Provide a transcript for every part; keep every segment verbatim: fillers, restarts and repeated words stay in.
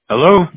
Hello?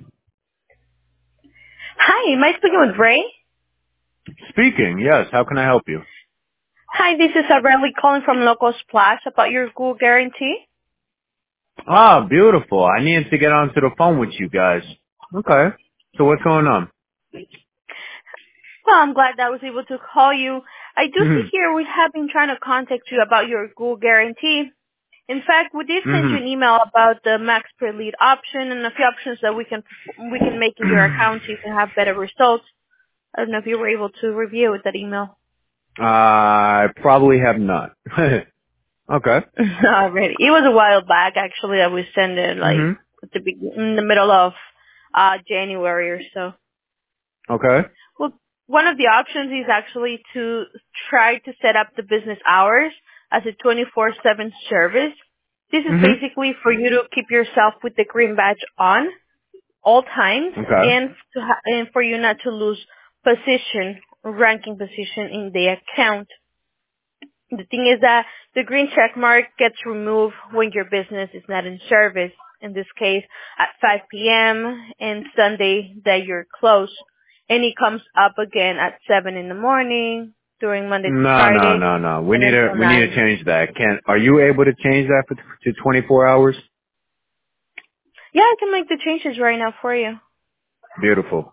Hi, am I speaking with Ray? Speaking, yes. How can I help you? Hi, this is Aureli calling from Local Splash about your Google guarantee. Ah, beautiful. I needed to get onto the phone with you guys. Okay. So what's going on? Well, I'm glad that I was able to call you. I do see Mm-hmm. here we have been trying to contact you about your Google guarantee. In fact, we did send you an Mm-hmm. email about the max per lead option and a few options that we can we can make in your account so you can have better results. I don't know if you were able to review with that email. I probably have not. Okay. Already, it was a while back actually that we sent it, like Mm-hmm. at the begin in the middle of uh January or so. Okay. Well, one of the options is actually to try to set up the business hours as a twenty-four seven service. This is Mm-hmm. basically for you to keep yourself with the green badge on all times Okay. and to ha- and for you not to lose position, ranking position in the account. The thing is that the green check mark gets removed when your business is not in service. In this case, at five p.m. and Sunday that you're closed. And it comes up again at seven in the morning during Monday to No, no, Friday no, no. We and need to until we need to nine. change that. Can are you able to change that for, to twenty-four hours? Yeah, I can make the changes right now for you. Beautiful.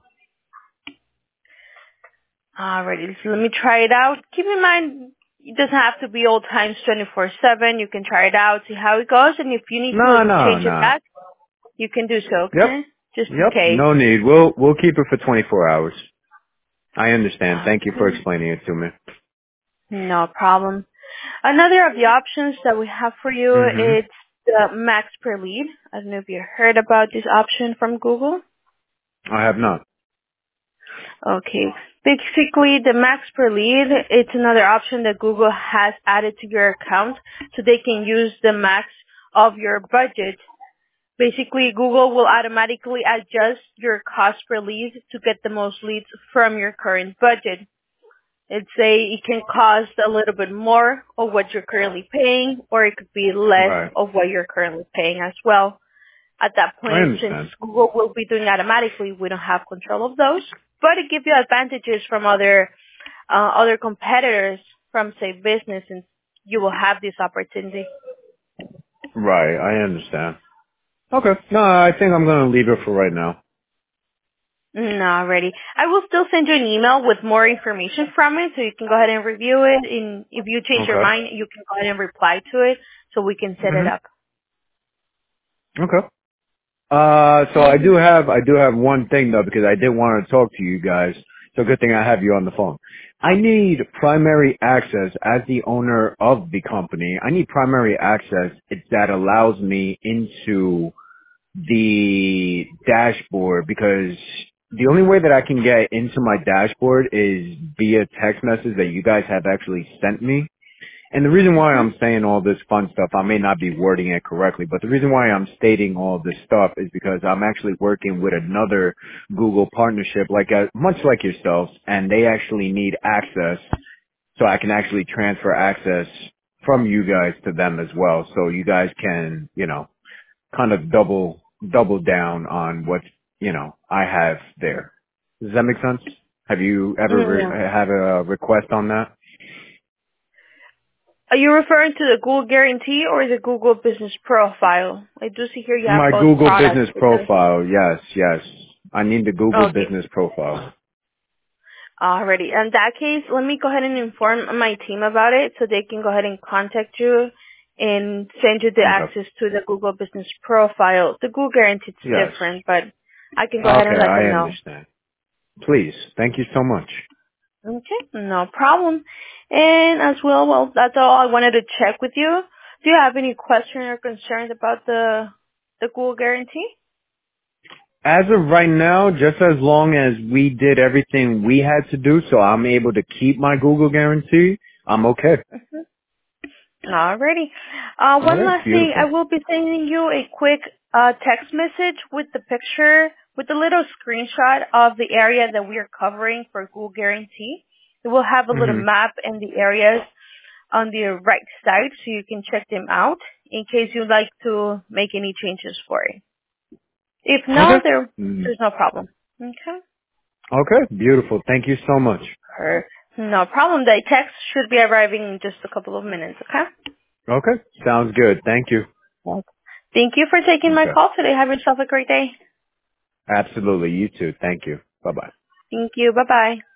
Alrighty, so let me try it out. Keep in mind, it doesn't have to be all times twenty-four seven. You can try it out, see how it goes, and if you need to No, no, change it no. back, you can do so, Yep. okay? Just in Yep. case. No need. We'll we'll keep it for twenty-four hours. I understand. Thank you for Okay. explaining it to me. No problem. Another of the options that we have for you Mm-hmm. is the max per lead. I don't know if you heard about this option from Google. I have not. Okay. Basically, the max per lead, it's another option that Google has added to your account so they can use the max of your budget. Basically, Google will automatically adjust your cost per lead to get the most leads from your current budget. Let's say it can cost a little bit more of what you're currently paying, or it could be less Right. of what you're currently paying as well. At that I point, since understand. Google will be doing automatically, we don't have control of those, but it gives you advantages from other uh, other competitors from say business, and you will have this opportunity. Right. I understand. Okay. No, I think I'm going to leave it for right now. Mm, already. I will still send you an email with more information from it, so you can go ahead and review it. And if you change your Okay. mind, you can go ahead and reply to it, so we can set it up. Mm-hmm. Okay. Uh, so I Mm. do have, I do have one thing though, because I did want to talk to you guys. So good thing I have you on the phone. I need primary access as the owner of the company. I need primary access that allows me into the dashboard because the only way that I can get into my dashboard is via text message that you guys have actually sent me. And the reason why Mhm. I'm saying all this fun stuff, I may not be wording it correctly, but the reason why I'm stating all this stuff is because I'm actually working with another Google partnership, like uh, much like yourselves, and they actually need access, so I can actually transfer access from you guys to them as well, so you guys can, you know, kind of double double down on what you know I have there. Does that make sense? Have you ever Mm, re- yeah. had a request on that? Are you referring to the Google Guarantee or the Google Business Profile? I do see here you have My both Google products business with us. profile. Yes, yes. I need the Google Okay. business profile. Alrighty. In that case, let me go ahead and inform my team about it so they can go ahead and contact you and send you the Okay. access to the Google Business Profile. The Google Guarantee is Yes. different, but I can go ahead and Okay, let them I know. understand. Please. Thank you so much. Okay, no problem. And as well, well, that's all I wanted to check with you. Do you have any questions or concerns about the the Google Guarantee? As of right now, just as long as we did everything we had to do so I'm able to keep my Google guarantee, I'm okay. Alrighty. Uh, All one right. last thing, I Beautiful. will be sending you a quick uh, text message with the picture, with a little screenshot of the area that we are covering for Google Guarantee. It will have a little hmm map and the areas on the right side so you can check them out in case you'd like to make any changes for it. If no, Okay. there Mm. there's no problem. Okay. Okay. Beautiful. Thank you so much. Perfect. No problem. The text should be arriving in just a couple of minutes. Okay. Okay. Sounds good. Thank you. Well, thank you for taking my Okay. call today. Have yourself a great day. Absolutely. You too. Thank you. Bye bye. Thank you. Bye bye.